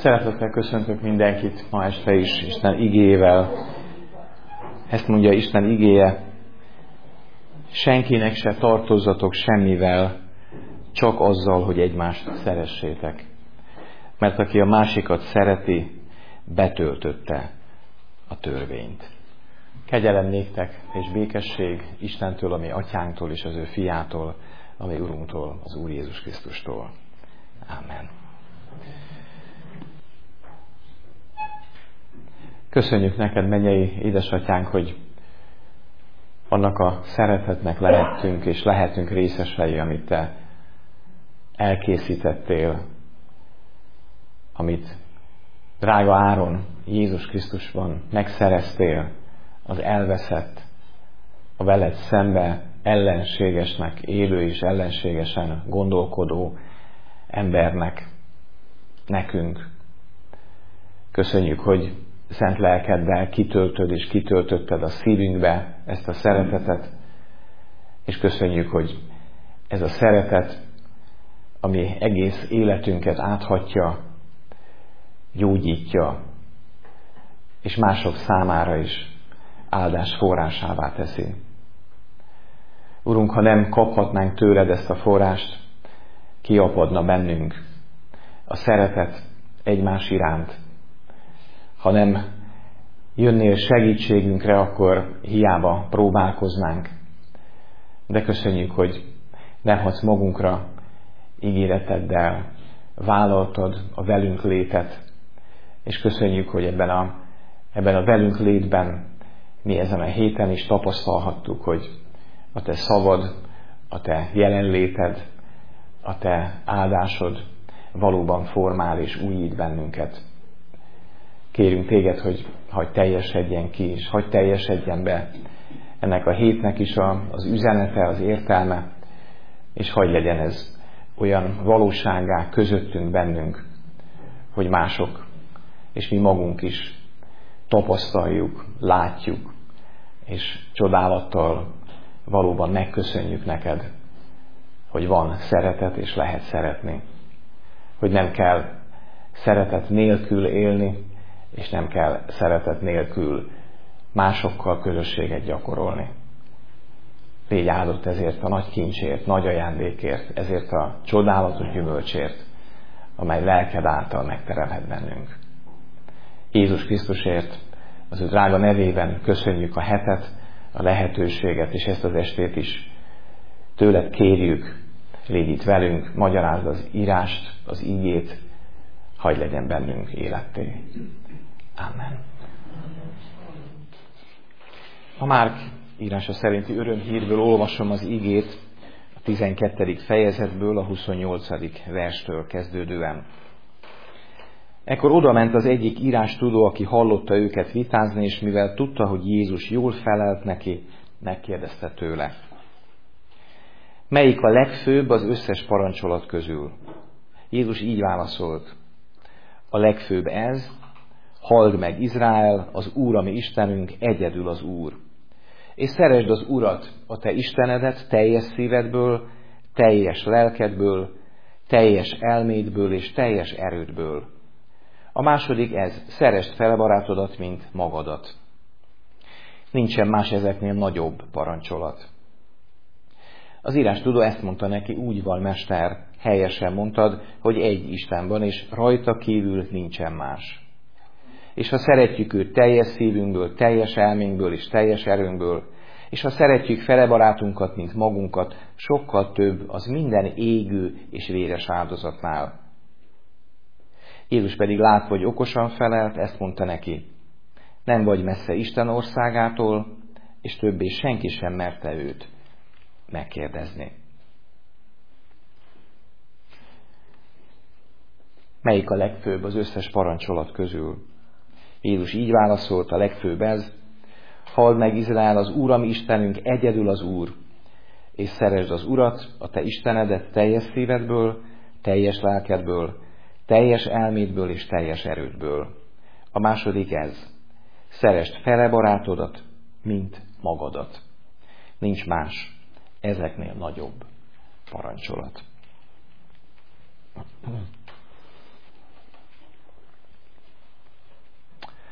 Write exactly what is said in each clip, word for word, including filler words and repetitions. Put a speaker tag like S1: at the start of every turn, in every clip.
S1: Szeretettel köszöntök mindenkit ma este is Isten igéjével. Ezt mondja Isten igéje: senkinek se tartozzatok semmivel, csak azzal, hogy egymást szeressétek. Mert aki a másikat szereti, betöltötte a törvényt. Kegyelem néktek és békesség Istentől, ami Atyánktól és az ő Fiától, ami Urunktól, az Úr Jézus Krisztustól. Ámen. Köszönjük neked, mennyei édesatyánk, hogy annak a szeretetnek lehettünk és lehetünk részesei, amit te elkészítettél, amit drága áron Jézus Krisztusban megszereztél az elveszett, a veled szembe ellenségesnek élő és ellenségesen gondolkodó embernek, nekünk. Köszönjük, hogy szent lelkeddel kitöltöd és kitöltötted a szívünkbe ezt a szeretetet, és köszönjük, hogy ez a szeretet, ami egész életünket áthatja, gyógyítja, és mások számára is áldás forrásává teszi. Urunk, ha nem kaphatnánk tőled ezt a forrást, kiapadna bennünk a szeretet egymás iránt. Ha nem jönnél segítségünkre, akkor hiába próbálkoznánk. De köszönjük, hogy nem hagysz magunkra, ígéreteddel vállaltad a velünk létet, és köszönjük, hogy ebben a, ebben a velünk létben mi ezen a héten is tapasztalhattuk, hogy a te szavad, a te jelenléted, a te áldásod valóban formál és újít bennünket. Kérünk téged, hogy hagyj teljesedjen ki, és hagyj teljesedjen be ennek a hétnek is a, az üzenete, az értelme, és hagyj legyen ez olyan valósággá közöttünk, bennünk, hogy mások, és mi magunk is tapasztaljuk, látjuk, és csodálattal valóban megköszönjük neked, hogy van szeretet, és lehet szeretni. Hogy nem kell szeretet nélkül élni, és nem kell szeretet nélkül másokkal közösséget gyakorolni. Légy áldott ezért a nagy kincsért, nagy ajándékért, ezért a csodálatos gyümölcsért, amely lelked által megteremhet bennünk. Jézus Krisztusért, az ő drága nevében köszönjük a hetet, a lehetőséget, és ezt az estét is tőled kérjük, légy itt velünk, magyarázd az írást, az ígét, hagyj legyen bennünk életté. Amen. A Márk írása szerinti örömhírből olvasom az ígét a tizenkettedik fejezetből, a huszonnyolcadik verstől kezdődően. Ekkor odament az egyik írástudó, aki hallotta őket vitázni, és mivel tudta, hogy Jézus jól felelt neki, megkérdezte tőle: melyik a legfőbb az összes parancsolat közül? Jézus így válaszolt: a legfőbb ez, halld meg Izrael, az Úr, ami Istenünk, egyedül az Úr. És szeresd az Urat, a te Istenedet teljes szívedből, teljes lelkedből, teljes elmédből és teljes erődből. A második ez, szeresd fel barátodat, mint magadat. Nincsen más ezeknél nagyobb parancsolat. Az írástudó ezt mondta neki: úgy van, mester, helyesen mondtad, hogy egy Isten van, és rajta kívül nincsen más. És ha szeretjük őt teljes szívünkből, teljes elménkből és teljes erőnkből, és ha szeretjük fele barátunkat, mint magunkat, sokkal több az minden égő és véres áldozatnál. Jézus pedig látva, hogy okosan felelt, ezt mondta neki: nem vagy messze Isten országától, és többé senki sem merte őt megkérdezni. Melyik a legfőbb az összes parancsolat közül? Jézus így válaszolt: a legfőbb ez, halld meg Izrael, az Úr, ami Istenünk, egyedül az Úr, és szeresd az Urat, a te Istenedet teljes szívedből, teljes lelkedből, teljes elmédből és teljes erődből. A második ez, szeresd fele barátodat, mint magadat. Nincs más ezeknél nagyobb parancsolat.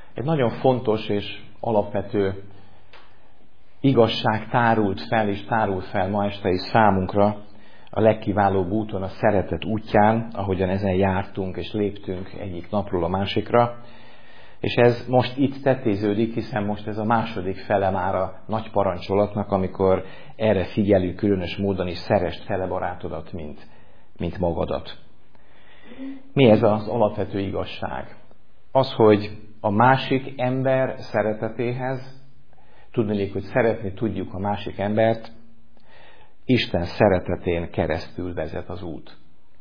S1: Egy nagyon fontos és alapvető igazság tárult fel és tárul fel ma este is számunkra a legkiválóbb úton, a szeretet útján, ahogyan ezen jártunk és léptünk egyik napról a másikra. És ez most itt tetéződik, hiszen most ez a második fele már a nagy parancsolatnak, amikor erre figyelünk különös módon is, szeresd fele barátodat, mint, mint magadat. Mi ez az alapvető igazság? Az, hogy a másik ember szeretetéhez, tudniillik, hogy szeretni tudjuk a másik embert, Isten szeretetén keresztül vezet az út.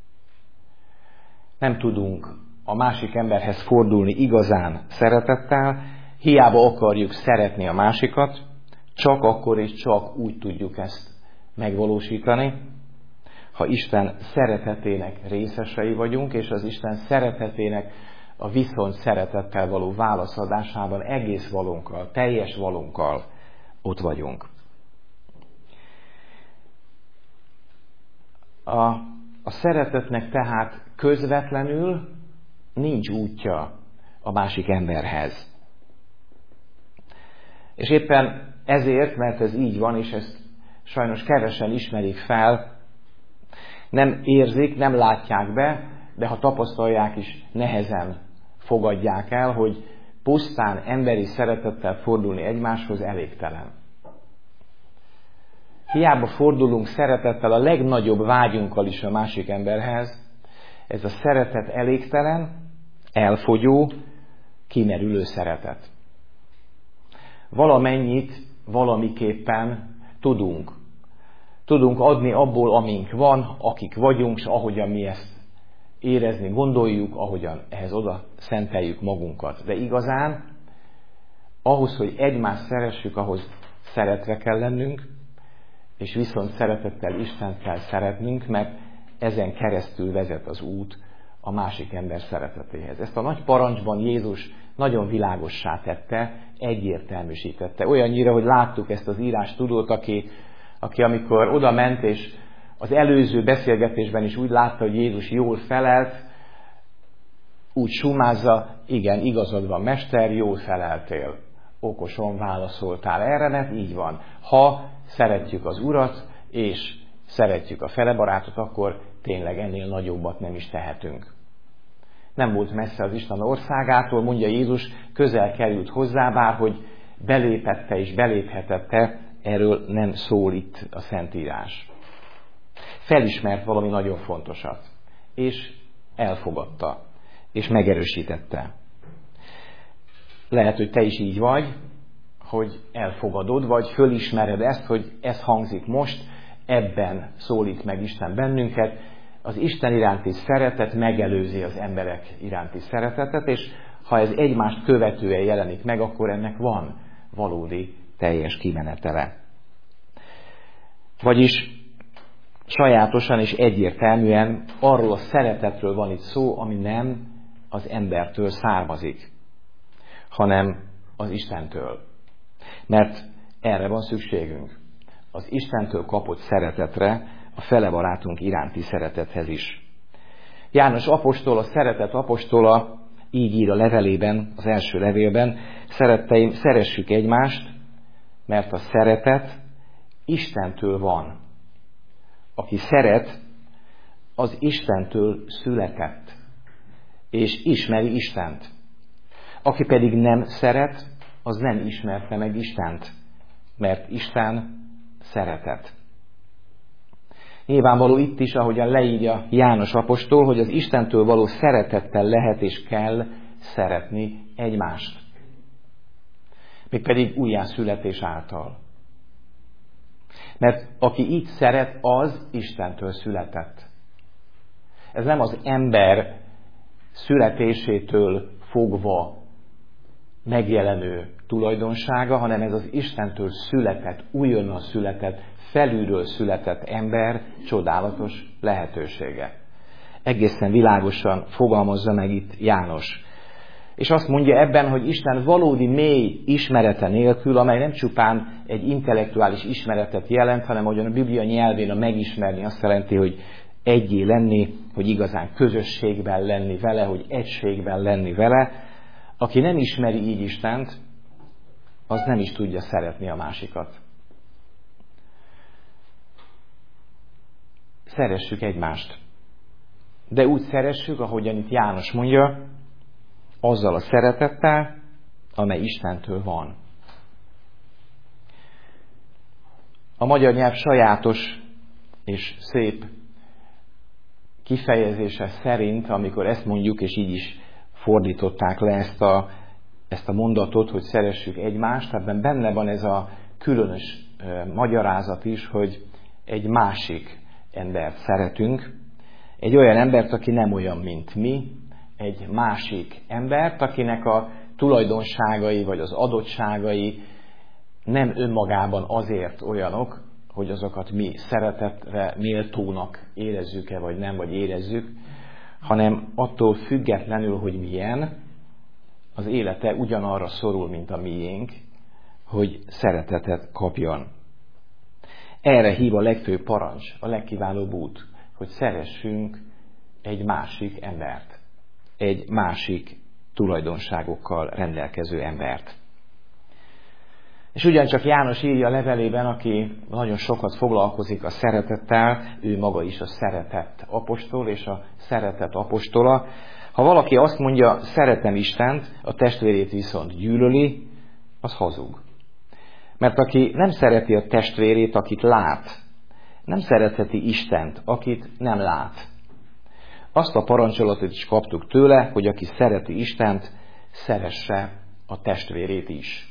S1: Nem tudunk a másik emberhez fordulni igazán szeretettel, hiába akarjuk szeretni a másikat, csak akkor és csak úgy tudjuk ezt megvalósítani, ha Isten szeretetének részesei vagyunk, és az Isten szeretetének a viszont szeretettel való válaszadásában egész valunkkal, teljes valunkkal ott vagyunk. A, a szeretetnek tehát közvetlenül nincs útja a másik emberhez. És éppen ezért, mert ez így van, és ezt sajnos kevesen ismerik fel, nem érzik, nem látják be, de ha tapasztalják is, nehezen fogadják el, hogy pusztán emberi szeretettel fordulni egymáshoz elégtelen. Hiába fordulunk szeretettel a legnagyobb vágyunkkal is a másik emberhez, ez a szeretet elégtelen, elfogyó, kimerülő szeretet. Valamennyit, valamiképpen tudunk. Tudunk adni abból, amink van, akik vagyunk, és ahogyan mi ezt érezni gondoljuk, ahogyan ehhez oda szenteljük magunkat. De igazán, ahhoz, hogy egymást szeressük, ahhoz szeretve kell lennünk, és viszont szeretettel Istent kell szeretnünk, mert ezen keresztül vezet az út a másik ember szeretetéhez. Ezt a nagy parancsban Jézus nagyon világossá tette, egyértelműsítette. Olyannyira, hogy láttuk ezt az írástudót, aki, aki amikor oda ment, és az előző beszélgetésben is úgy látta, hogy Jézus jól felelt, úgy sumázza, igen, igazad van, mester, jól feleltél. Okosan válaszoltál erre, mert így van. Ha szeretjük az Urat, és szeretjük a felebarátot, akkor tényleg ennél nagyobbat nem is tehetünk. Nem volt messze az Isten országától, mondja Jézus, közel került hozzá, bár hogy belépette és beléphetette, erről nem szól itt a Szentírás. Felismert valami nagyon fontosat, és elfogadta, és megerősítette. Lehet, hogy te is így vagy, hogy elfogadod, vagy fölismered ezt, hogy ez hangzik most, ebben szólít meg Isten bennünket. Az Isten iránti szeretet megelőzi az emberek iránti szeretetet, és ha ez egymást követően jelenik meg, akkor ennek van valódi teljes kimenetele. Vagyis sajátosan és egyértelműen arról a szeretetről van itt szó, ami nem az embertől származik, hanem az Istentől. Mert erre van szükségünk. Az Istentől kapott szeretetre, a felebarátunk iránti szeretethez is. János apostol, a szeretet apostola így ír a levelében, az első levélben: szeretteim, szeressük egymást, mert a szeretet Istentől van. Aki szeret, az Istentől született, és ismeri Istent. Aki pedig nem szeret, az nem ismerte meg Istent, mert Isten szeretet. Nyilvánvaló itt is, ahogyan leírja János apostol, hogy az Istentől való szeretettel lehet és kell szeretni egymást. Mégpedig újjászületés által. Mert aki így szeret, az Istentől született. Ez nem az ember születésétől fogva megjelenő tulajdonsága, hanem ez az Istentől született, újonnan született, felülről született ember csodálatos lehetősége. Egészen világosan fogalmazza meg itt János. És azt mondja ebben, hogy Isten valódi mély ismerete nélkül, amely nem csupán egy intellektuális ismeretet jelent, hanem ahogyan a Biblia nyelvén a megismerni azt jelenti, hogy egyé lenni, hogy igazán közösségben lenni vele, hogy egységben lenni vele. Aki nem ismeri így Istent, az nem is tudja szeretni a másikat. Szeressük egymást. De úgy szeressük, ahogyan itt János mondja, azzal a szeretettel, amely Istentől van. A magyar nyelv sajátos és szép kifejezése szerint, amikor ezt mondjuk, és így is fordították le ezt a, ezt a mondatot, hogy szeressük egymást, ebben benne van ez a különös e, magyarázat is, hogy egy másik embert szeretünk, egy olyan embert, aki nem olyan, mint mi, egy másik embert, akinek a tulajdonságai vagy az adottságai nem önmagában azért olyanok, hogy azokat mi szeretetre méltónak érezzük-e, vagy nem, vagy érezzük, hanem attól függetlenül, hogy milyen, az élete ugyanarra szorul, mint a miénk, hogy szeretetet kapjon. Erre hív a legfőbb parancs, a legkiválóbb út, hogy szeressünk egy másik embert, egy másik tulajdonságokkal rendelkező embert. És ugyancsak János írja a levelében, aki nagyon sokat foglalkozik a szeretettel, ő maga is a szeretett apostol és a szeretett apostola. Ha valaki azt mondja, szeretem Istent, a testvérét viszont gyűlöli, az hazug. Mert aki nem szereti a testvérét, akit lát, nem szeretheti Istent, akit nem lát. Azt a parancsolatot is kaptuk tőle, hogy aki szereti Istent, szeresse a testvérét is.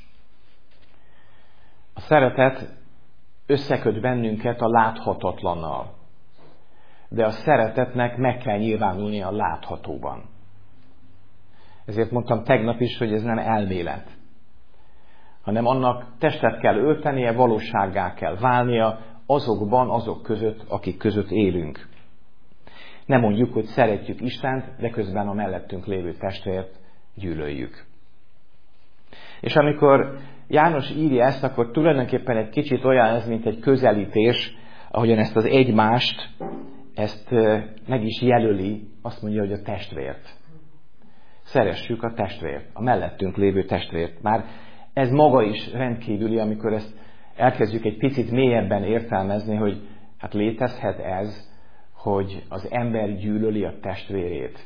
S1: A szeretet összeköt bennünket a láthatatlannal, de a szeretetnek meg kell nyilvánulni a láthatóban. Ezért mondtam tegnap is, hogy ez nem elmélet, hanem annak testet kell öltenie, valósággá kell válnia azokban, azok között, akik között élünk. Nem mondjuk, hogy szeretjük Istent, de közben a mellettünk lévő testvért gyűlöljük. És amikor János írja ezt, akkor tulajdonképpen egy kicsit olyan ez, mint egy közelítés, ahogyan ezt az egymást, ezt meg is jelöli, azt mondja, hogy a testvért. Szeressük a testvért, a mellettünk lévő testvért. Már ez maga is rendkívüli, amikor ezt elkezdjük egy picit mélyebben értelmezni, hogy hát létezhet ez, hogy az ember gyűlöli a testvérét.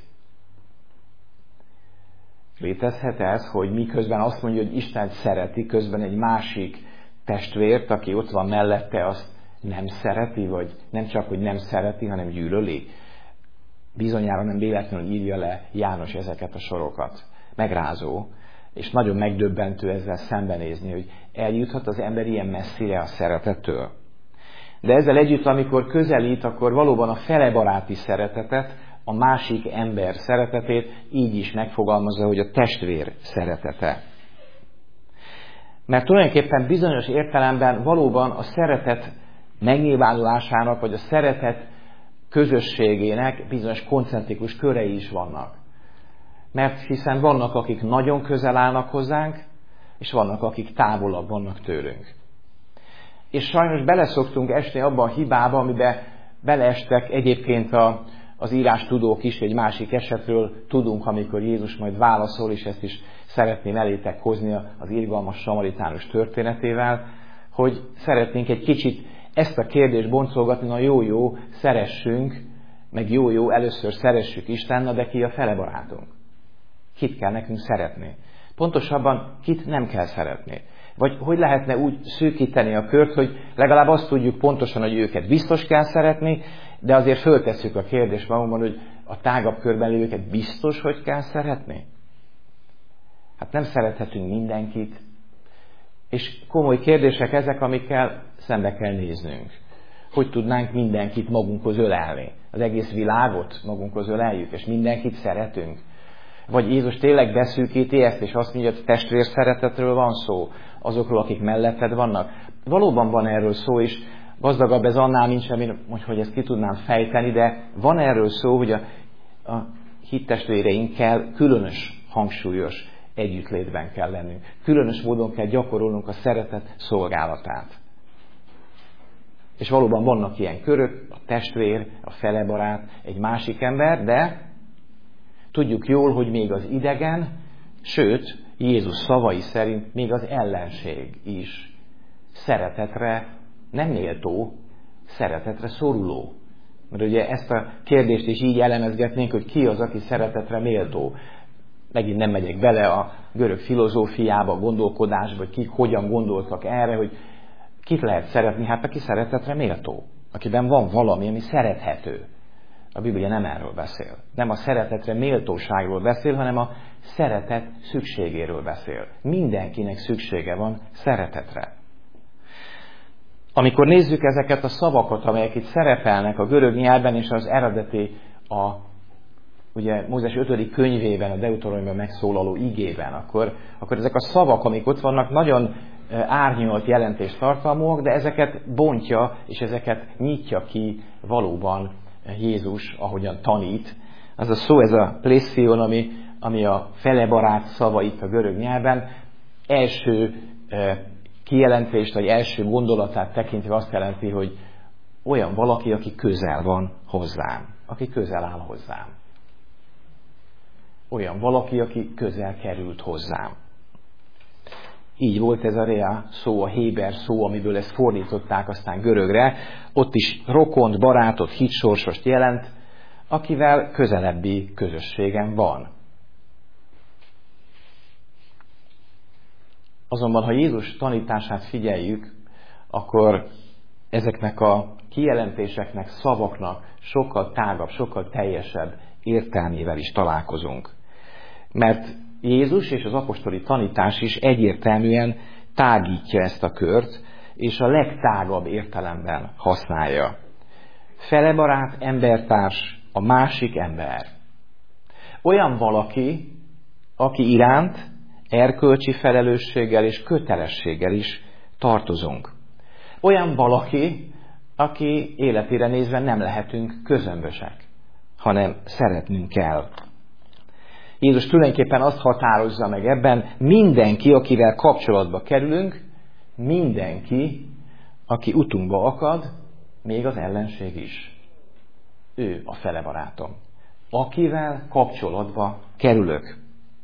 S1: Létezhet ez, hogy miközben azt mondja, hogy Isten szereti, közben egy másik testvért, aki ott van mellette, azt nem szereti, vagy nem csak, hogy nem szereti, hanem gyűlöli. Bizonyára nem véletlenül írja le János ezeket a sorokat. Megrázó, és nagyon megdöbbentő ezzel szembenézni, hogy eljuthat az ember ilyen messzire a szeretettől. De ezzel együtt, amikor közelít, akkor valóban a felebaráti szeretetet, a másik ember szeretetét így is megfogalmazza, hogy a testvér szeretete. Mert tulajdonképpen bizonyos értelemben valóban a szeretet megnyilvánulásának, vagy a szeretet közösségének bizonyos koncentrikus körei is vannak. Mert hiszen vannak, akik nagyon közel állnak hozzánk, és vannak, akik távolabb vannak tőlünk. És sajnos beleszoktunk esni abba a hibába, amiben beleestek egyébként a, az írástudók is, egy másik esetről tudunk, amikor Jézus majd válaszol, és ezt is szeretném elétek hozni az irgalmas samaritánus történetével, hogy szeretnénk egy kicsit ezt a kérdést boncolgatni, na jó-jó, szeressünk, meg jó-jó, először szeressük Istennel, de ki a fele barátunk? Kit kell nekünk szeretni? Pontosabban, kit nem kell szeretni? Vagy hogy lehetne úgy szűkíteni a kört, hogy legalább azt tudjuk pontosan, hogy őket biztos kell szeretni, de azért föltesszük a kérdést magunkban, hogy a tágabb körben lévőket biztos, hogy kell szeretni? Hát nem szerethetünk mindenkit, és komoly kérdések ezek, amikkel szembe kell néznünk. Hogy tudnánk mindenkit magunkhoz ölelni? Az egész világot magunkhoz öleljük, és mindenkit szeretünk? Vagy Jézus tényleg beszűkíti ezt, és azt mondja, hogy testvér szeretetről van szó, azokról, akik melletted vannak? Valóban van erről szó, és gazdagabb ez annál, mint sem, hogy ezt ki tudnám fejteni, de van erről szó, hogy a, a hittestvéreinkkel különös, hangsúlyos együttlétben kell lennünk. Különös módon kell gyakorolnunk a szeretet szolgálatát. És valóban vannak ilyen körök, a testvér, a felebarát, egy másik ember, de tudjuk jól, hogy még az idegen Sőt, Jézus szavai szerint még az ellenség is szeretetre nem méltó, szeretetre szoruló. Mert ugye ezt a kérdést is így elemezgetnénk, hogy ki az, aki szeretetre méltó. Megint nem megyek bele a görög filozófiába, a gondolkodásba, hogy kik hogyan gondoltak erre, hogy kit lehet szeretni, hát aki szeretetre méltó. Akiben van valami, ami szerethető. A Biblia nem erről beszél. Nem a szeretetre méltóságról beszél, hanem a szeretet szükségéről beszél. Mindenkinek szüksége van szeretetre. Amikor nézzük ezeket a szavakat, amelyek itt szerepelnek a görög nyelven és az eredeti, a, ugye Mózes ötödik könyvében, a Deuteronomban megszólaló igében, akkor, akkor ezek a szavak, amik ott vannak, nagyon árnyalt jelentést tartalmúak, de ezeket bontja és ezeket nyitja ki valóban Jézus, ahogyan tanít. Az a szó, ez a plession, ami, ami a felebarát szava itt a görög nyelven, első kijelentést, vagy első gondolatát tekintve azt jelenti, hogy olyan valaki, aki közel van hozzám, aki közel áll hozzám. Olyan valaki, aki közel került hozzám. Így volt ez a rea szó, a héber szó, amiből ezt fordították aztán görögre. Ott is rokont, barátot, hitsorsost jelent, akivel közelebbi közösségem van. Azonban, ha Jézus tanítását figyeljük, akkor ezeknek a kijelentéseknek, szavaknak sokkal tágabb, sokkal teljesebb értelmével is találkozunk. Mert Jézus és az apostoli tanítás is egyértelműen tágítja ezt a kört, és a legtágabb értelemben használja. Felebarát, embertárs, a másik ember. Olyan valaki, aki iránt erkölcsi felelősséggel és kötelességgel is tartozunk. Olyan valaki, aki életére nézve nem lehetünk közömbösek, hanem szeretnünk kell. Jézus tulajdonképpen azt határozza meg ebben, mindenki, akivel kapcsolatba kerülünk, mindenki, aki utunkba akad, még az ellenség is. Ő a felebarátom, akivel kapcsolatba kerülök.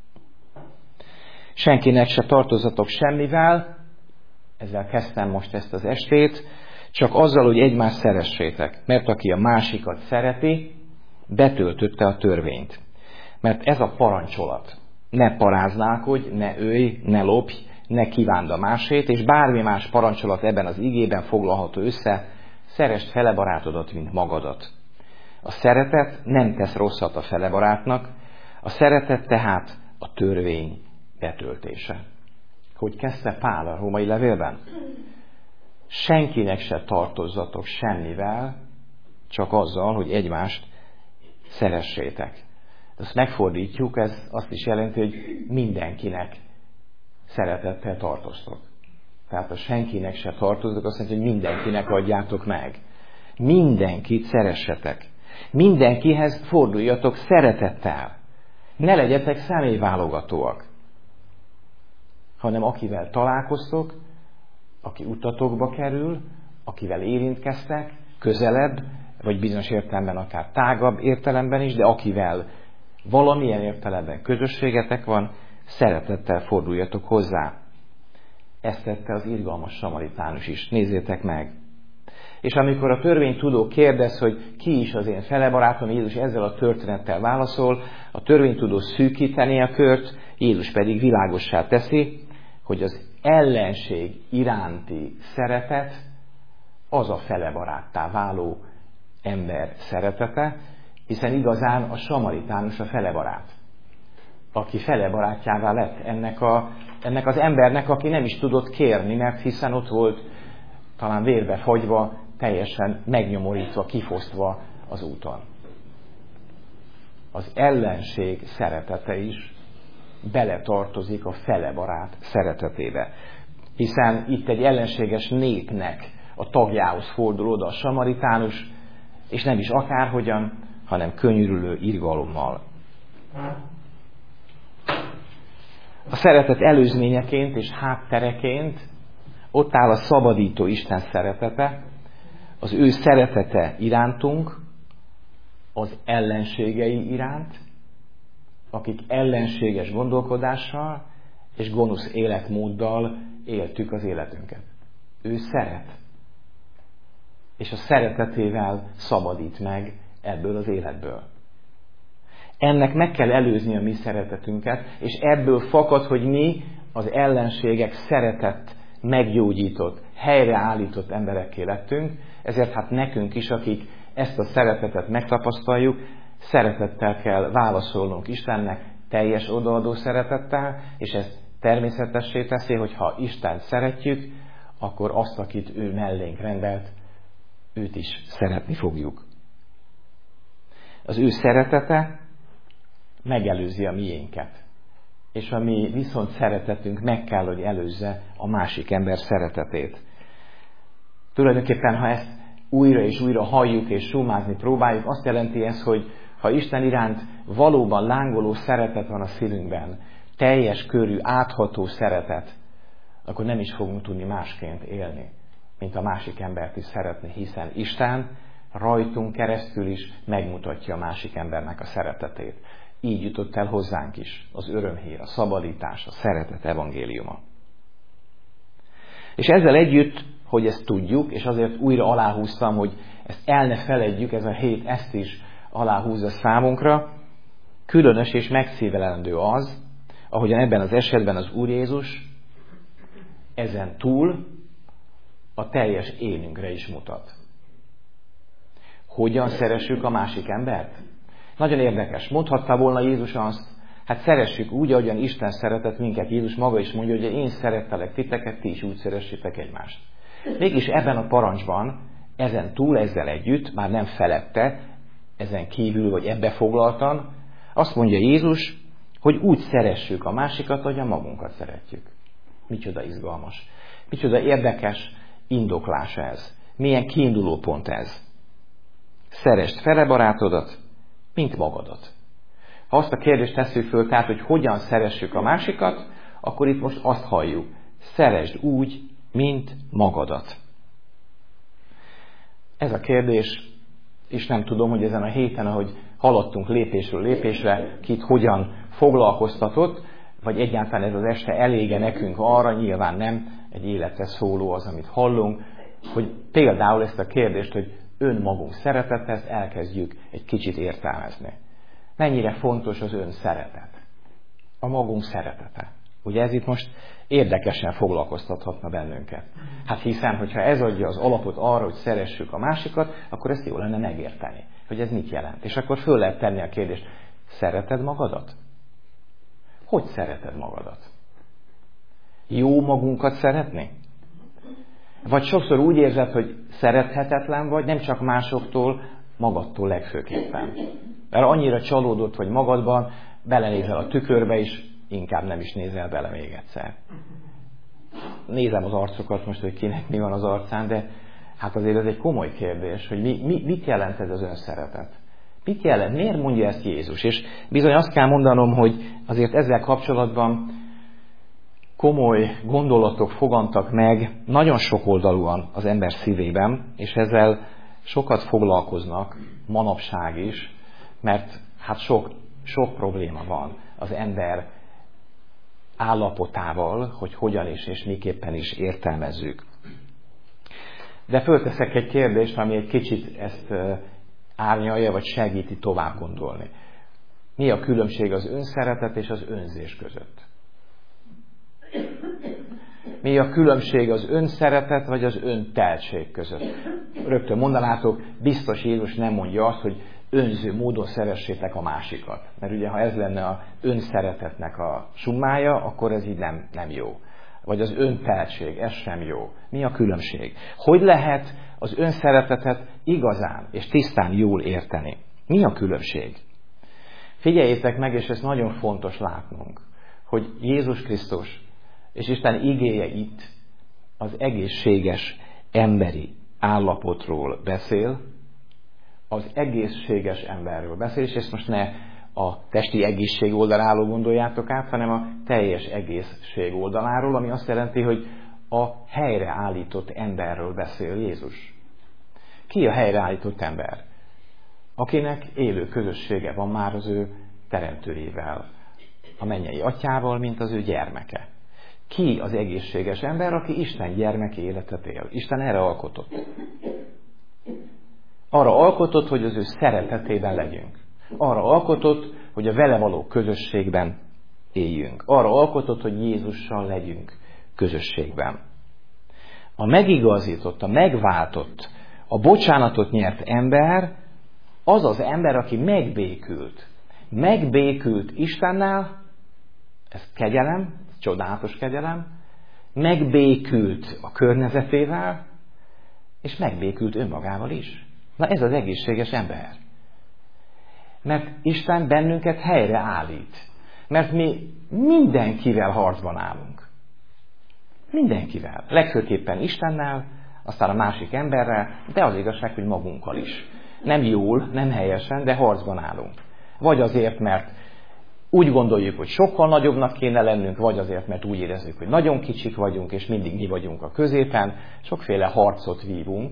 S1: Senkinek se tartozatok semmivel, ezzel kezdtem most ezt az estét, csak azzal, hogy egymást szeressétek, mert aki a másikat szereti, betöltötte a törvényt. Mert ez a parancsolat. Ne paráználkodj, ne ölj, ne lopj, ne kívánd a másét, és bármi más parancsolat ebben az igében foglalható össze, szeresd felebarátodat, mint magadat. A szeretet nem tesz rosszat a felebarátnak, a szeretet tehát a törvény betöltése. Hogy kezdte Pál a római levélben? Senkinek se tartozzatok semmivel, csak azzal, hogy egymást szeressétek. Ezt megfordítjuk, ez azt is jelenti, hogy mindenkinek szeretettel tartoztok. Tehát ha senkinek se tartoztok, azt jelenti, hogy mindenkinek adjátok meg. Mindenkit szeressetek. Mindenkihez forduljatok szeretettel. Ne legyetek személyválogatóak, hanem akivel találkoztok, aki utatokba kerül, akivel érintkeztek, közelebb, vagy bizonyos értelemben akár tágabb értelemben is, de akivel valamilyen értelemben közösségetek van, szeretettel forduljatok hozzá. Ezt tette az irgalmas samaritánus is. Nézzétek meg! És amikor a törvénytudó kérdez, hogy ki is az én felebarátom, Jézus ezzel a történettel válaszol, a törvénytudó szűkíteni a kört, Jézus pedig világossá teszi, hogy az ellenség iránti szeretet az a felebaráttá váló ember szeretete, hiszen igazán a samaritánus a felebarát, aki felebarátjává lett ennek, a, ennek az embernek, aki nem is tudott kérni, mert hiszen ott volt talán vérbe fagyva, teljesen megnyomorítva, kifosztva az úton. Az ellenség szeretete is beletartozik a felebarát szeretetébe. Hiszen itt egy ellenséges népnek a tagjához fordul oda a samaritánus, és nem is akárhogyan, hanem könyörülő irgalommal. A szeretet előzményeként és háttereként ott áll a szabadító Isten szeretete, az ő szeretete irántunk, az ellenségei iránt, a akik ellenséges gondolkodással és gonosz életmóddal éltük az életünket. Ő szeret. És a szeretetével szabadít meg ebből az életből. Ennek meg kell előzni a mi szeretetünket, és ebből fakad, hogy mi az ellenségek szeretett, meggyógyított, helyreállított emberekké lettünk, ezért hát nekünk is, akik ezt a szeretetet megtapasztaljuk, szeretettel kell válaszolnunk Istennek, teljes odaadó szeretettel, és ez természetessé teszi, hogy ha Istent szeretjük, akkor azt, akit ő mellénk rendelt, őt is szeretni fogjuk. Az ő szeretete megelőzi a miénket. És a mi viszont szeretetünk meg kell, hogy előzze a másik ember szeretetét. Tulajdonképpen, ha ezt újra és újra halljuk és sumázni próbáljuk, azt jelenti ez, hogy ha Isten iránt valóban lángoló szeretet van a szívünkben, teljes körű, átható szeretet, akkor nem is fogunk tudni másként élni, mint a másik embert is szeretni, hiszen Isten rajtunk keresztül is megmutatja a másik embernek a szeretetét. Így jutott el hozzánk is az örömhír, a szabadítás, a szeretet evangéliuma. És ezzel együtt, hogy ezt tudjuk, és azért újra aláhúztam, hogy ezt el ne feledjük, ez a hét ezt is aláhúzza számunkra, különös és megszívelendő az, ahogyan ebben az esetben az Úr Jézus ezen túl a teljes énünkre is mutat. Hogyan szeressük a másik embert? Nagyon érdekes. Mondhatta volna Jézus azt, hát szeressük úgy, ahogyan Isten szeretett minket. Jézus maga is mondja, hogy én szerettelek titeket, ti is úgy szeressétek egymást. Mégis ebben a parancsban, ezen túl, ezzel együtt, már nem felette, ezen kívül, vagy ebbe foglaltan, azt mondja Jézus, hogy úgy szeressük a másikat, ahogyan magunkat szeretjük. Micsoda izgalmas. Micsoda érdekes indoklás ez. Milyen kiinduló pont ez. Szeresd fele barátodat, mint magadat. Ha azt a kérdést tesszük föl, tehát, hogy hogyan szeressük a másikat, akkor itt most azt halljuk. Szeresd úgy, mint magadat. Ez a kérdés, és nem tudom, hogy ezen a héten, ahogy haladtunk lépésről lépésre, kit hogyan foglalkoztatott, vagy egyáltalán ez az este elége nekünk arra, nyilván nem, egy életre szóló az, amit hallunk, hogy például ezt a kérdést, hogy önmagunk szeretete, ezt elkezdjük egy kicsit értelmezni. Mennyire fontos az ön szeretet? A magunk szeretete. Ugye ez itt most érdekesen foglalkoztathatna bennünket. Hát hiszen, hogyha ez adja az alapot arra, hogy szeressük a másikat, akkor ezt jó lenne megérteni, hogy ez mit jelent. És akkor föl lehet tenni a kérdést, szereted magadat? Hogy szereted magadat? Jó magunkat szeretni? Vagy sokszor úgy érzed, hogy szerethetetlen vagy, nem csak másoktól, magadtól legfőképpen. Mert annyira csalódott vagy magadban, belenézel a tükörbe, és inkább nem is nézel bele még egyszer. Nézem az arcokat most, hogy kinek mi van az arcán, de hát azért ez egy komoly kérdés, hogy mi, mi, mit jelent ez az önszeretet? Mit jelent? Miért mondja ezt Jézus? És bizony azt kell mondanom, hogy azért ezzel kapcsolatban komoly gondolatok fogantak meg nagyon sok oldalúan az ember szívében, és ezzel sokat foglalkoznak manapság is, mert hát sok, sok probléma van az ember állapotával, hogy hogyan is és miképpen is értelmezzük. De fölteszek egy kérdést, ami egy kicsit ezt árnyalja, vagy segíti tovább gondolni. Mi a különbség az önszeretet és az önzés között? Mi a különbség az önszeretet vagy az önteltség között? Rögtön mondanátok, biztos Jézus nem mondja azt, hogy önző módon szeressétek a másikat. Mert ugye, ha ez lenne az önszeretetnek a summája, akkor ez így nem, nem jó. Vagy az önteltség, ez sem jó. Mi a különbség? Hogy lehet az önszeretetet igazán és tisztán jól érteni? Mi a különbség? Figyeljétek meg, és ez nagyon fontos látnunk, hogy Jézus Krisztus és Isten igéje itt az egészséges emberi állapotról beszél, az egészséges emberről beszél, és ezt most ne a testi egészség oldaláról gondoljátok át, hanem a teljes egészség oldaláról, ami azt jelenti, hogy a helyreállított emberről beszél Jézus. Ki a helyreállított ember? Akinek élő közössége van már az ő teremtőjével, a mennyei atyával, mint az ő gyermeke. Ki az egészséges ember, aki Isten gyermeki életet él? Isten erre alkotott. Arra alkotott, hogy az ő szeretetében legyünk. Arra alkotott, hogy a vele való közösségben éljünk. Arra alkotott, hogy Jézussal legyünk közösségben. A megigazított, a megváltott, a bocsánatot nyert ember, az az ember, aki megbékült. Megbékült Istennel, ez kegyelem, ez csodálatos kegyelem, megbékült a környezetével, és megbékült önmagával is. Na ez az egészséges ember. Mert Isten bennünket helyre állít. Mert mi mindenkivel harcban állunk. Mindenkivel. Legfőképpen Istennel, aztán a másik emberrel, de az igazság, hogy magunkkal is. Nem jól, nem helyesen, de harcban állunk. Vagy azért, mert úgy gondoljuk, hogy sokkal nagyobbnak kéne lennünk, vagy azért, mert úgy érezzük, hogy nagyon kicsik vagyunk, és mindig mi vagyunk a középen. Sokféle harcot vívunk.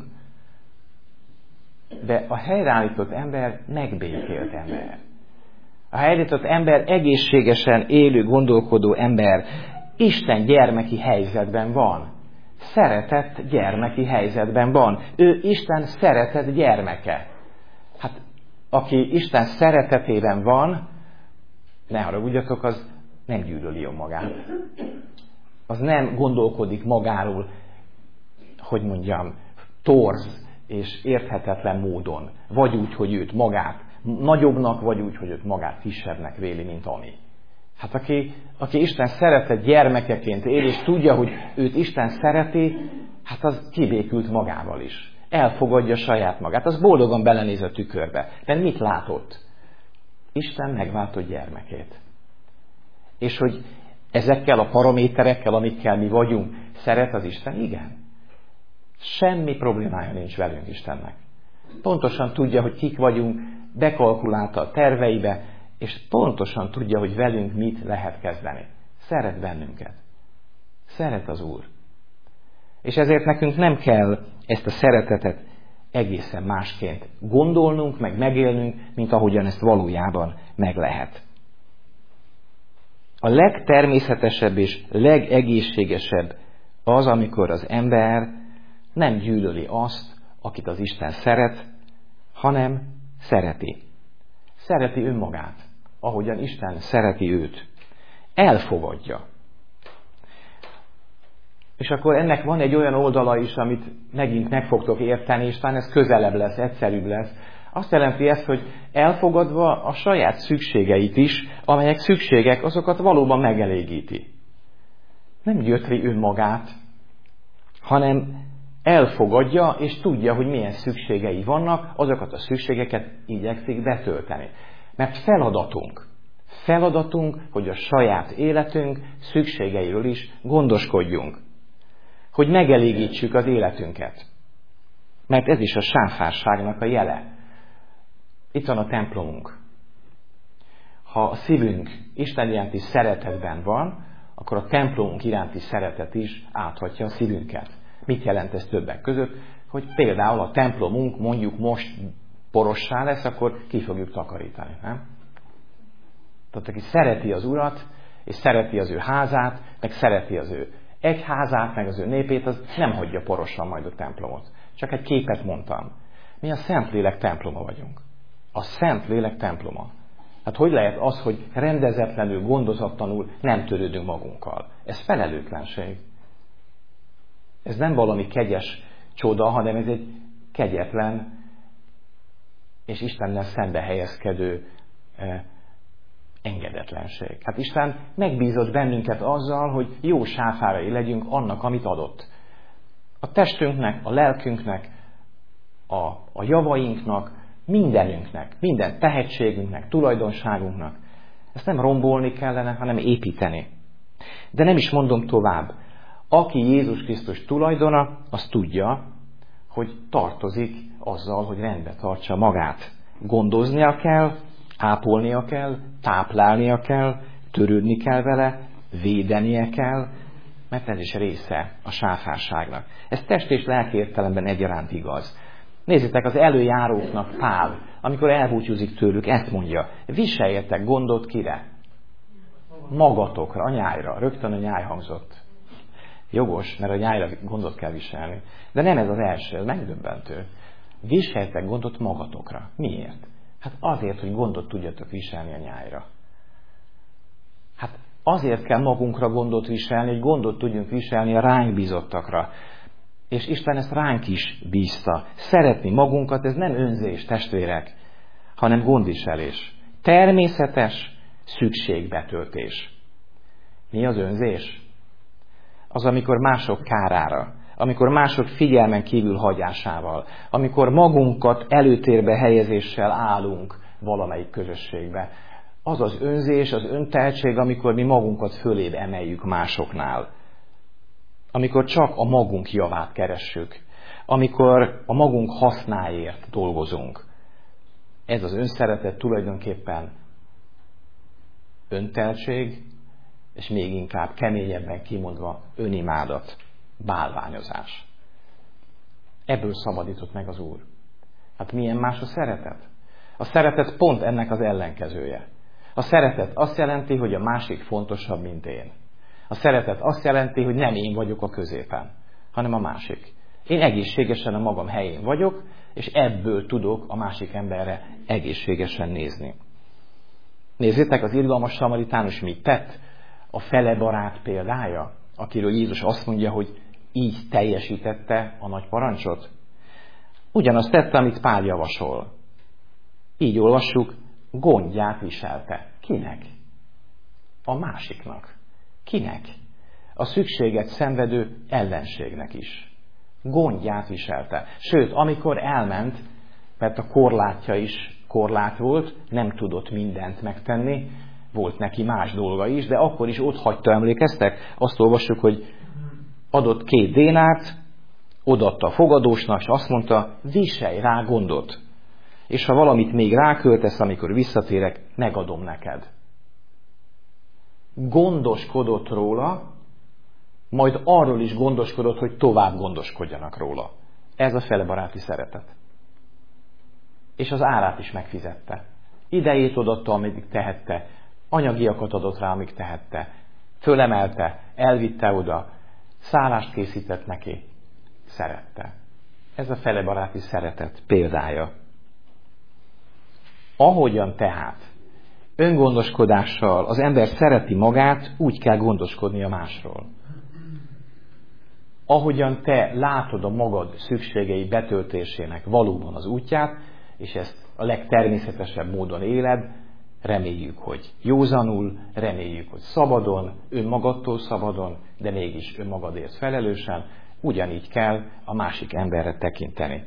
S1: De a helyreállított ember megbékélt ember. A helyreállított ember egészségesen élő, gondolkodó ember. Isten gyermeki helyzetben van. Szeretett gyermeki helyzetben van. Ő Isten szeretett gyermeke. Hát, aki Isten szeretetében van, ne haragudjatok, az nem gyűlöli önmagát. Az nem gondolkodik magáról, hogy mondjam, torz és érthetetlen módon. Vagy úgy, hogy őt magát nagyobbnak, vagy úgy, hogy őt magát kisebbnek véli, mint ami. Hát aki, aki Isten szeretett gyermekeként él, és tudja, hogy őt Isten szereti, hát az kibékült magával is. Elfogadja saját magát, az boldogan belenéz a tükörbe. De mit látott? Isten megváltott gyermekét. És hogy ezekkel a paraméterekkel, amikkel mi vagyunk, szeret az Isten? Igen. Semmi problémája nincs velünk Istennek. Pontosan tudja, hogy kik vagyunk, bekalkulálta a terveibe, és pontosan tudja, hogy velünk mit lehet kezdeni. Szeret bennünket. Szeret az Úr. És ezért nekünk nem kell ezt a szeretetet egészen másként gondolnunk, meg megélnünk, mint ahogyan ezt valójában meg lehet. A legtermészetesebb és legegészségesebb az, amikor az ember nem gyűlöli azt, akit az Isten szeret, hanem szereti. Szereti önmagát, ahogyan Isten szereti őt. Elfogadja. És akkor ennek van egy olyan oldala is, amit megint meg fogtok érteni, és talán ez közelebb lesz, egyszerűbb lesz. Azt jelenti ezt, hogy elfogadva a saját szükségeit is, amelyek szükségek, azokat valóban megelégíti. Nem gyötri önmagát, hanem elfogadja, és tudja, hogy milyen szükségei vannak, azokat a szükségeket igyekszik betölteni. Mert feladatunk, feladatunk, hogy a saját életünk szükségeiről is gondoskodjunk. Hogy megelégítsük az életünket. Mert ez is a sáfárságnak a jele. Itt van a templomunk. Ha a szívünk Isten iránti szeretetben van, akkor a templomunk iránti szeretet is áthatja a szívünket. Mit jelent ez többek között? Hogy például a templomunk mondjuk most porossá lesz, akkor ki fogjuk takarítani, nem? Tehát aki szereti az Urat, és szereti az ő házát, meg szereti az ő egyházát, meg az ő népét, az nem hagyja porosan majd a templomot. Csak egy képet mondtam. Mi a Szentlélek temploma vagyunk. A Szentlélek temploma. Hát hogy lehet az, hogy rendezetlenül, gondozatlanul nem törődünk magunkkal? Ez felelőtlenség. Ez nem valami kegyes csoda, hanem ez egy kegyetlen és Istennel szembe helyezkedő eh, engedetlenség. Hát Isten megbízott bennünket azzal, hogy jó sáfárai legyünk annak, amit adott. A testünknek, a lelkünknek, a, a javainknak, mindenünknek, minden tehetségünknek, tulajdonságunknak. Ezt nem rombolni kellene, hanem építeni. De nem is mondom tovább. Aki Jézus Krisztus tulajdona, az tudja, hogy tartozik azzal, hogy rendbe tartsa magát. Gondoznia kell, ápolnia kell, táplálnia kell, törődni kell vele, védenie kell, mert ez is része a sáfárságnak. Ez test és lelki értelemben egyaránt igaz. Nézzétek, az előjáróknak Pál, amikor elbúcsúzik tőlük, ezt mondja, viseljetek gondot kire? Magatokra, a nyájra. Rögtön a nyáj hangzott. Jogos, mert a nyájra gondot kell viselni. De nem ez az első, ez megdöbbentő. Viseljetek gondot magatokra. Miért? Hát azért, hogy gondot tudjatok viselni a nyájra. Hát azért kell magunkra gondot viselni, hogy gondot tudjunk viselni a ránk bízottakra. És Isten ezt ránk is bízta. Szeretni magunkat, ez nem önzés, testvérek, hanem gondviselés. Természetes szükségbetöltés. Mi az önzés? Az, amikor mások kárára, amikor mások figyelmen kívül hagyásával, amikor magunkat előtérbe helyezéssel állunk valamelyik közösségbe. Az az önzés, az önteltség, amikor mi magunkat fölébb emeljük másoknál. Amikor csak a magunk javát keressük. Amikor a magunk hasznáért dolgozunk. Ez az önszeretet tulajdonképpen önteltség, és még inkább keményebben kimondva önimádat, bálványozás. Ebből szabadított meg az Úr. Hát milyen más a szeretet? A szeretet pont ennek az ellenkezője. A szeretet azt jelenti, hogy a másik fontosabb, mint én. A szeretet azt jelenti, hogy nem én vagyok a középen, hanem a másik. Én egészségesen a magam helyén vagyok, és ebből tudok a másik emberre egészségesen nézni. Nézzétek, az irgalmas szamaritánus mit tett? A fele barát példája, akiről Jézus azt mondja, hogy így teljesítette a nagy parancsot. Ugyanazt tette, amit Pál javasol. Így olvassuk, gondját viselte. Kinek? A másiknak. Kinek? A szükséget szenvedő ellenségnek is. Gondját viselte. Sőt, amikor elment, mert a korlátja is korlát volt, nem tudott mindent megtenni, volt neki más dolga is, de akkor is ott hagyta, emlékeztek? Azt olvassuk, hogy adott két dénárt, odaadta a fogadósnak, és azt mondta, viselj rá gondot. És ha valamit még ráköltesz, amikor visszatérek, megadom neked. Gondoskodott róla, majd arról is gondoskodott, hogy tovább gondoskodjanak róla. Ez a felebaráti szeretet. És az árát is megfizette. Idejét odaadta, amíg tehette, anyagiakat adott rá, amíg tehette. Fölemelte, elvitte oda, szállást készített neki, szerette. Ez a felebaráti szeretet példája. Ahogyan tehát öngondoskodással az ember szereti magát, úgy kell gondoskodni a másról. Ahogyan te látod a magad szükségei betöltésének valóban az útját, és ezt a legtermészetesebb módon éled, reméljük, hogy józanul, reméljük, hogy szabadon, önmagadtól szabadon, de mégis önmagadért felelősen, ugyanígy kell a másik emberre tekinteni.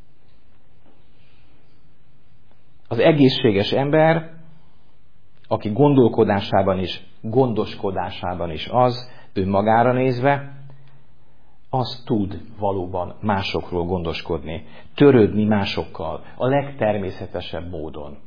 S1: Az egészséges ember, aki gondolkodásában is, gondoskodásában is az, önmagára nézve, az tud valóban másokról gondoskodni, törődni másokkal a legtermészetesebb módon.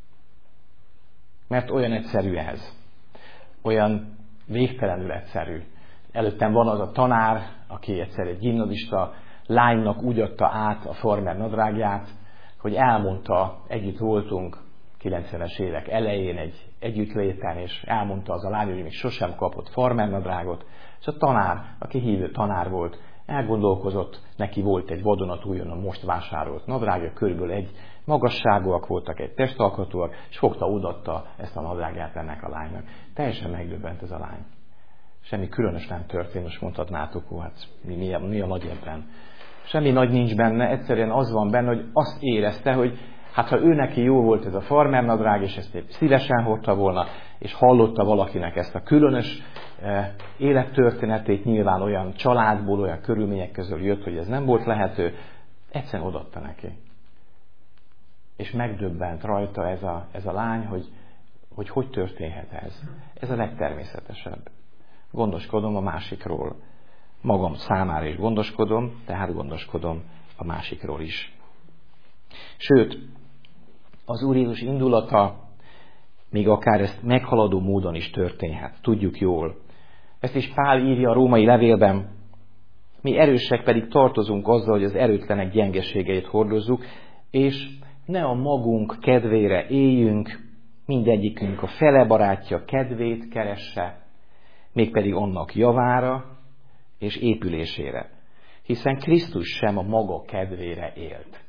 S1: Mert olyan egyszerű ez. Olyan végtelenül egyszerű. Előttem van az a tanár, aki egyszer egy gimnazista lánynak úgy adta át a farmer nadrágját, hogy elmondta, együtt voltunk kilencvenes évek elején egy együttléten, és elmondta az a lány, hogy még sosem kapott farmer nadrágot, és a tanár, aki hívő tanár volt, elgondolkozott, neki volt egy vadonatújonnan most vásárolt nadrágja, körülbelül egy magasságúak voltak, egy testalkatúak, és fogta, odaadta ezt a nadrágját ennek a lánynak. Teljesen megdöbbent ez a lány. Semmi különös nem történt, most mondhatnátok, hú, hát mi, mi, a, mi a nagy ebben. Semmi nagy nincs benne, egyszerűen az van benne, hogy azt érezte, hogy hát ha ő neki jó volt ez a farmer nadrág, és ezt szívesen hordta volna, és hallotta valakinek ezt a különös eh, élettörténetét, nyilván olyan családból, olyan körülmények közül jött, hogy ez nem volt lehető, egyszerűen odaadta neki. És megdöbbent rajta ez a, ez a lány, hogy, hogy hogy történhet ez. Ez a legtermészetesebb. Gondoskodom a másikról. Magam számára is gondoskodom, tehát gondoskodom a másikról is. Sőt, az Úr Jézus indulata még akár ezt meghaladó módon is történhet. Tudjuk jól. Ezt is Pál írja a római levélben,
S2: Mi erősek pedig tartozunk azzal, hogy az erőtlenek gyengeségeit hordozzuk, és ne a magunk kedvére éljünk, mindegyikünk a fele barátja kedvét keresse, mégpedig annak javára és épülésére. Hiszen Krisztus sem a maga kedvére élt.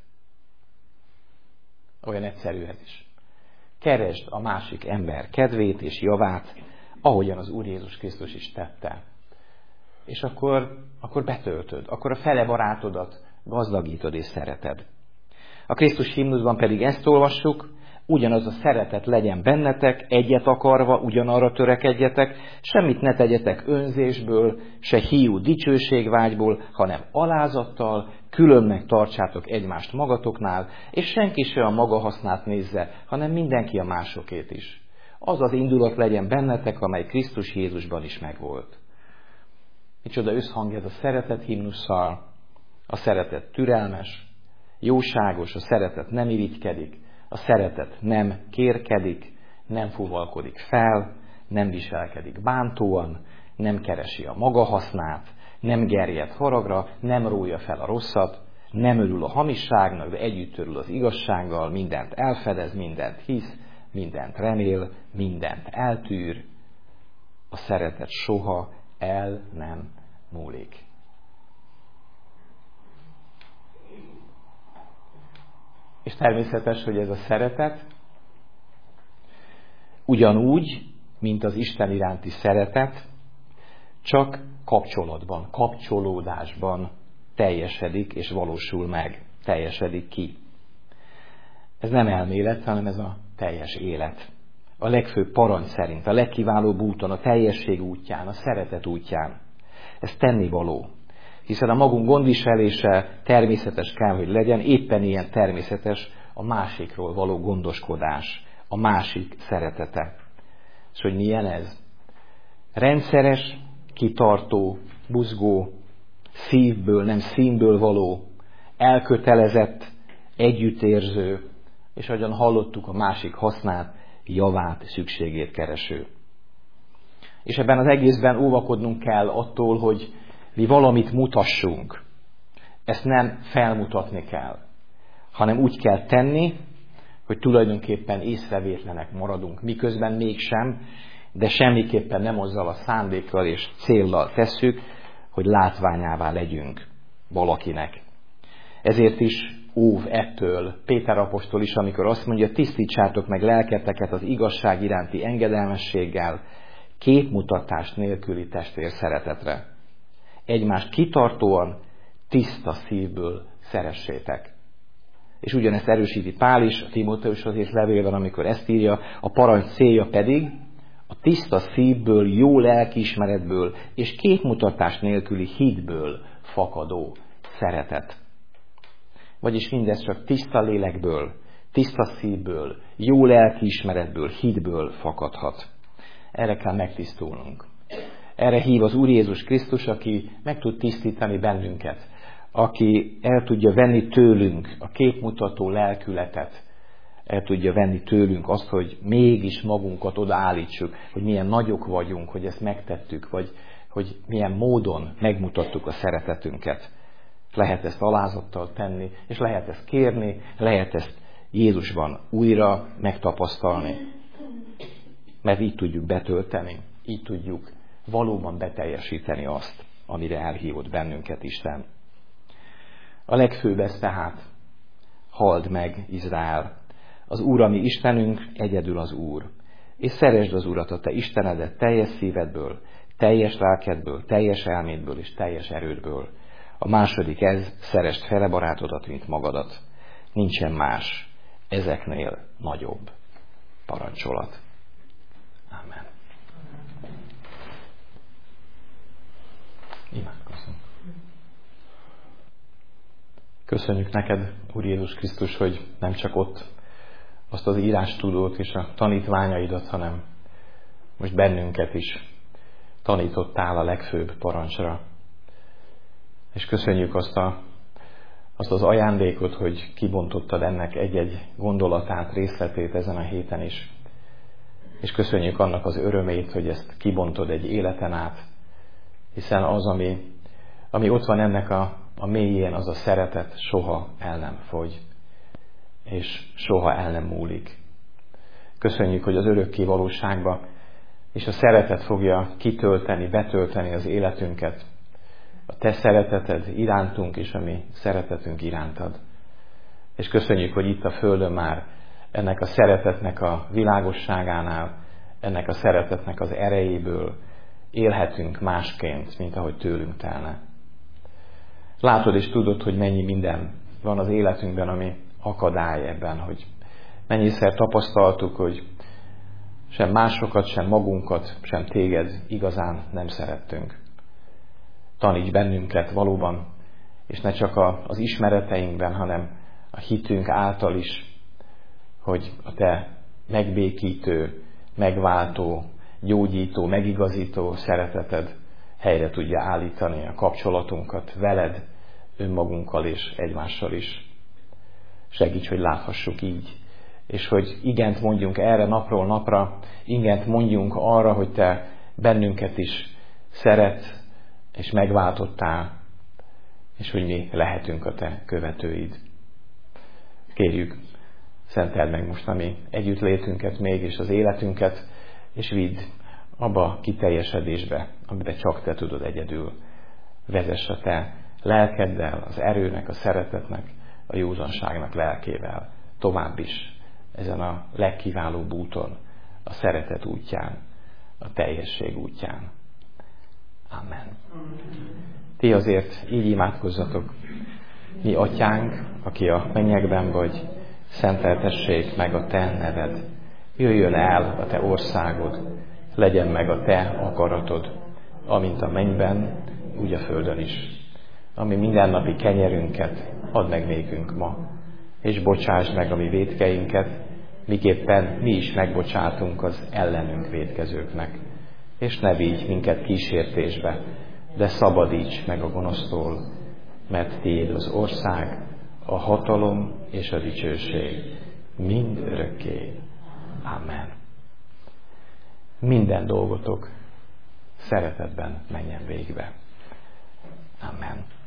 S2: Olyan egyszerű ez is. Keresd a másik ember kedvét és javát, ahogyan az Úr Jézus Krisztus is tette. És akkor, akkor betöltöd, akkor a fele barátodat gazdagítod és szereted. A Krisztus himnuszban pedig ezt olvassuk, ugyanaz a szeretet legyen bennetek, egyet akarva, ugyanarra törekedjetek, semmit ne tegyetek önzésből, se hiú dicsőségvágyból, hanem alázattal, különnek tartsátok egymást magatoknál, és senki se a maga hasznát nézze, hanem mindenki a másokét is. Az az indulat legyen bennetek, amely Krisztus Jézusban is megvolt. Micsoda összhang ez a szeretet himnusszal, a szeretet türelmes, jóságos, a szeretet nem irigykedik, a szeretet nem kérkedik, nem fuvalkodik fel, nem viselkedik bántóan, nem keresi a maga hasznát, nem gerjed haragra, nem rója fel a rosszat, nem örül a hamisságnak, de együtt örül az igazsággal, mindent elfedez, mindent hisz, mindent remél, mindent eltűr. A szeretet soha el nem múlik. És természetes, hogy ez a szeretet ugyanúgy, mint az Isten iránti szeretet, csak kapcsolatban, kapcsolódásban teljesedik és valósul meg, teljesedik ki. Ez nem elmélet, hanem ez a teljes élet. A legfőbb parancs szerint, a legkiválóbb úton, a teljesség útján, a szeretet útján. Ez tennivaló. Hiszen a magunk gondviselése természetes kell, hogy legyen, éppen ilyen természetes a másikról való gondoskodás, a másik szeretete. És hogy milyen ez? Rendszeres, kitartó, buzgó, szívből, nem színből való, elkötelezett, együttérző, és ahogyan hallottuk, a másik hasznát, javát, szükségét kereső. És ebben az egészben óvakodnunk kell attól, hogy mi valamit mutassunk. Ezt nem felmutatni kell, hanem úgy kell tenni, hogy tulajdonképpen észrevétlenek maradunk, miközben mégsem, de semmiképpen nem azzal a szándékkal és céllal tesszük, hogy látványává legyünk valakinek. Ezért is óv ettől Péter apostol is, amikor azt mondja, tisztítsátok meg lelketeket az igazság iránti engedelmességgel, képmutatás nélküli testvér szeretetre. Egymást kitartóan, tiszta szívből szeressétek. És ugyanezt erősíti Pál is, a Timóteushoz írt levélben, amikor ezt írja, a parancs célja pedig a tiszta szívből, jó lelkiismeretből és képmutatás nélküli hitből fakadó szeretet. Vagyis mindez csak tiszta lélekből, tiszta szívből, jó lelkiismeretből, hitből fakadhat. Erre kell megtisztulnunk. Erre hív az Úr Jézus Krisztus, aki meg tud tisztítani bennünket, aki el tudja venni tőlünk a képmutató lelkületet, el tudja venni tőlünk azt, hogy mégis magunkat odaállítsuk, hogy milyen nagyok vagyunk, hogy ezt megtettük, vagy hogy milyen módon megmutattuk a szeretetünket. Lehet ezt alázattal tenni, és lehet ezt kérni, lehet ezt Jézusban újra megtapasztalni. Mert így tudjuk betölteni, így tudjuk valóban beteljesíteni azt, amire elhívott bennünket Isten. A legfőbb ez tehát, halld meg, Izrael. Az Úr, ami Istenünk, egyedül az Úr. És szeresd az Urat, a te Istenedet teljes szívedből, teljes lelkedből, teljes elmédből és teljes erődből. A második ez, szeresd fele barátodat, mint magadat. Nincsen más ezeknél nagyobb parancsolat. Amen. Imádkozzunk. Köszönjük neked, Úr Jézus Krisztus, hogy nem csak ott azt az írástudót és a tanítványaidat, hanem most bennünket is tanítottál a legfőbb parancsra. És köszönjük azt, a, azt az ajándékot, hogy kibontottad ennek egy-egy gondolatát, részletét ezen a héten is. És köszönjük annak az örömét, hogy ezt kibontod egy életen át, hiszen az, ami,
S1: ami ott van ennek a, a mélyén, az a szeretet soha el nem fogy, és soha el nem múlik. Köszönjük, hogy az örökké valóságba és a szeretet fogja kitölteni, betölteni az életünket. A te szereteted irántunk, és a mi szeretetünk irántad. És köszönjük, hogy itt a Földön már ennek a szeretetnek a világosságánál, ennek a szeretetnek az erejéből élhetünk másként, mint ahogy tőlünk telne. Látod és tudod, hogy mennyi minden van az életünkben, ami akadály ebben, hogy mennyiszer tapasztaltuk, hogy sem másokat, sem magunkat, sem téged igazán nem szerettünk. Taníts bennünket valóban, és ne csak az ismereteinkben, hanem a hitünk által is, hogy a te megbékítő, megváltó, gyógyító, megigazító szereteted helyre tudja állítani a kapcsolatunkat veled, önmagunkkal és egymással is. Segíts, hogy láthassuk így, és hogy igent mondjunk erre napról napra, igent mondjunk arra, hogy te bennünket is szeretsz, és megváltottál, és hogy mi lehetünk a te követőid. Kérjük, szenteld meg most a mi együttlétünket még, és az életünket, és vidd abba a kiteljesedésbe, amiben csak te tudod egyedül. Vezess a te lelkeddel, az erőnek, a szeretetnek, a józanságnak lelkével tovább is ezen a legkiválóbb úton, a szeretet útján, a teljesség útján. Amen. Ti azért így imádkozzatok. Mi atyánk, aki a mennyekben vagy, szenteltessék meg a te neved. Jöjjön el a te országod, legyen meg a te akaratod, amint a mennyben, úgy a földön is. Ami mindennapi kenyerünket add meg nékünk ma, és bocsásd meg a mi vétkeinket, miképpen mi is megbocsátunk az ellenünk vétkezőknek. És ne vigy minket kísértésbe, de szabadíts meg a gonosztól, mert tiéd az ország, a hatalom és a dicsőség mind örökké. Amen. Minden dolgotok szeretetben menjen végbe. Amen.